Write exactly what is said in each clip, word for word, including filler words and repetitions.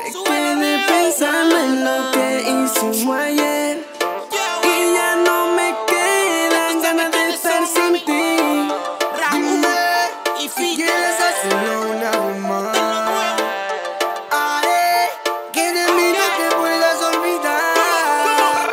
Quedé pensando en lo que hicimos ayer y ya no me quedan ganas de estar sin ti. Dime si quieres hacerlo una vez más. Haré que de mí no te vuelvas a olvidar.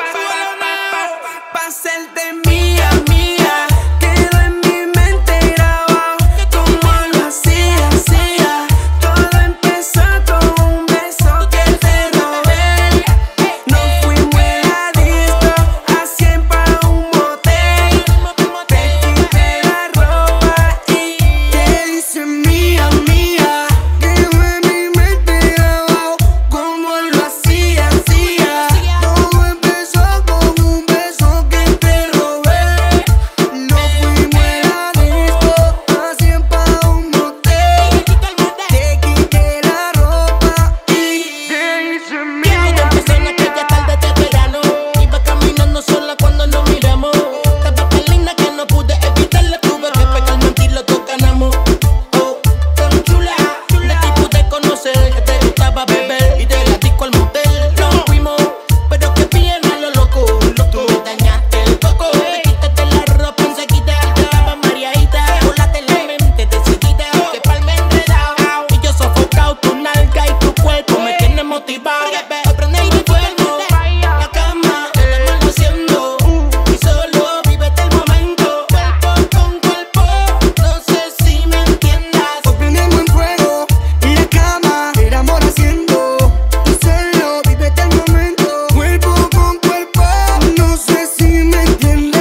Pa' hacerte mía, mía. Quedó en mi mente grabado como lo hacía, hacía. Todo empezó con un beso que te robé. Nos fuimos en la disco a cien pa' un motel. Te quité la ropa y te dice mía, mía. Quedó en mi mente grabado como lo hacía, hacía. Todo empezó con un beso que te robé. Nos fuimos en la disco a cien pa' un motel. Te quité la ropa y te hice mía. Todo empezó en aquella tarde de verano. Iba caminando sola cuando nos miramos. Estaba tan linda que no pude evitarla. Tuve que pegarme a ti, los dos ganamos. Oh, tan chula, de ti pude conocer que te gustaba beber y de la disco al motel. Nos fuimos, pero que bien a lo loco. Tú me dañaste el coco. Te quitaste la ropa enseguida. Estaba mareadita, volaste la mente decidida. Que palme enredado y yo sofocado. Tu nalga y tu cuerpo me tienen motivado. Aprende y fuego, la cama, el amor haciendo. Y solo vívete el momento, cuerpo con cuerpo. No sé si me entiendas. Hoy prendemos en fuego la cama, el amor haciendo. Tú solo vívete el momento, cuerpo con cuerpo. No sé si me entiendes.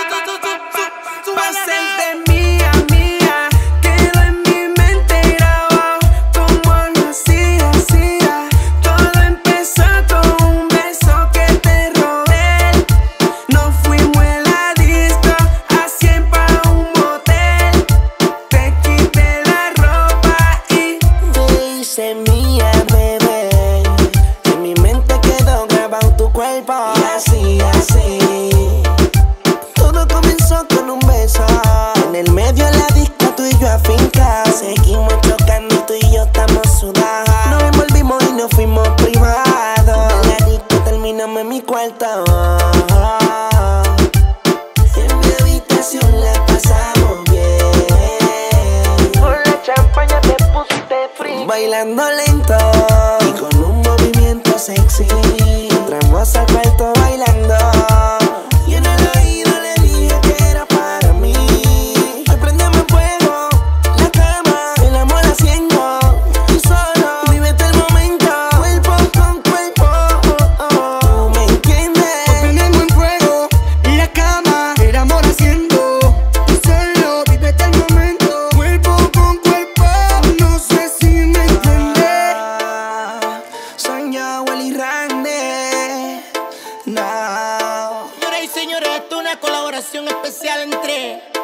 Pa' hacerte mía, mía. Quedó en mi mente grabado como lo hacía, hacía. Todo empezó con un beso que te robé. Nos fuimos en la disco a cien pa' un motel. Te quité la ropa y te hice mía, bebé. En mi mente quedó grabado tu cuerpo. Y así, así. Todo comenzó con un beso. En el medio de la disco, tú y yo afincados. Seguimos chocando, tú y yo estamos sudados. Nos envolvimos y nos fuimos privados. En la disco terminamos en mi cuarto. En mi habitación la pasamos bien. Con la champaña te pusiste frío. Bailando lento y con un movimiento sexy. Entramos al cuarto bailando. Y en el oído le dije que era para mí. Hoy prendemos en fuego la cama, el amor haciendo. Y solo vívete el momento, cuerpo con cuerpo. ¿Tú me entiendes? Hoy prendemos en fuego la cama, el amor haciendo. Y solo vívete el momento, cuerpo con cuerpo. No sé si me entiendes. Soy yo, Willy Randy. No. Señoras y señores, esto es una colaboración especial entre